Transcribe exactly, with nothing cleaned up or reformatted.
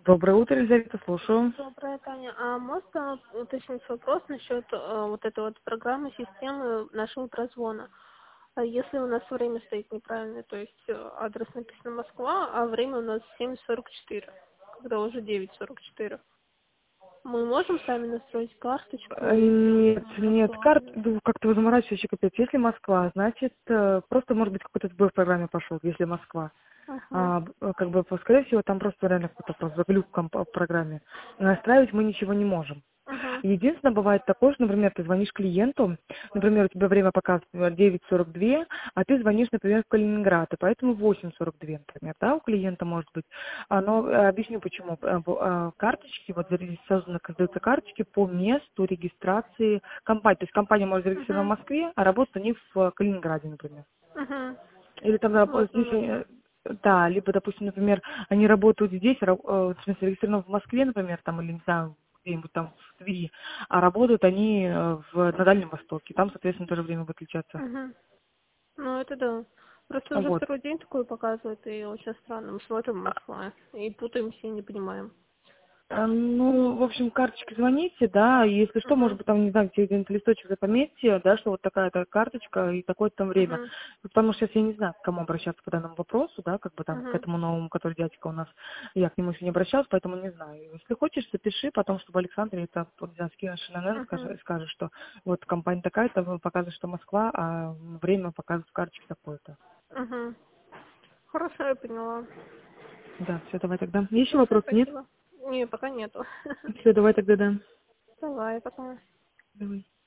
Доброе утро, Елизавета, слушаю. Доброе, Таня. А можно уточнить вопрос насчет э, вот этой вот программы, системы нашего прозвона? А если у нас время стоит неправильно, то есть э, адрес написано Москва, а время у нас семь сорок четыре, когда уже девять сорок четыре. Мы можем сами настроить карточку, Э, если Нет, мы нет, Москва? карт, ну, как-то вы заморачиваете капец. Если Москва, значит, э, просто, может быть, какой-то сбой в программе пошел, если Москва. Ага. А, б- э, как бы, скорее всего, там просто реально какой-то просто глюк в комп- в программе. Настраивать мы ничего не можем. Ага. Единственное, бывает такое, что, например, ты звонишь клиенту, например, у тебя время показывает девять сорок два, а ты звонишь, например, в Калининград, и поэтому восемь сорок два, например, да, у клиента может быть. А, Но э, объясню почему. Э, б- э, Карточки, вот зарегис- созданы, создаются карточки по месту регистрации компании. То есть компания может зарегистрирована в Ага. Москве, а работают они в э, Калининграде, например. Ага. Или там, раб- Вот, здесь, ну, э, да, либо, допустим, например, они работают здесь, ра- э, в смысле, зарегистрированы в Москве, например, там, или, не знаю, где-нибудь там в Твери, а работают они э, в, на Дальнем Востоке. Там, соответственно, тоже время будет отличаться. ага. Ну, это да. Просто уже Вот. второй день такое показывает, и очень странно. Мы смотрим Москва и путаемся и не понимаем. А, Ну, в общем, карточки звоните, да, и если что, может Ага. быть, там, не знаю, где где-нибудь листочек за поместье, да, что вот такая-то карточка и такое-то там время. Ага. Потому что сейчас я не знаю, к кому обращаться по данному вопросу, да, как бы там к Ага. этому новому, который дядька у нас, я к нему еще не обращалась, поэтому не знаю. Если хочешь, запиши потом, чтобы Александр это, вот, не знаю, скинешь на эн эн, Ага. скажешь, скажешь, что вот компания такая-то, показывает, что Москва, а время показывает в карточке такое-то. Ага. Хорошо, я поняла. Да, все, давай тогда. Еще Ну, все, вопрос нет? спасибо. Не, пока нету. Все, давай тогда, да. Давай, пока. Давай.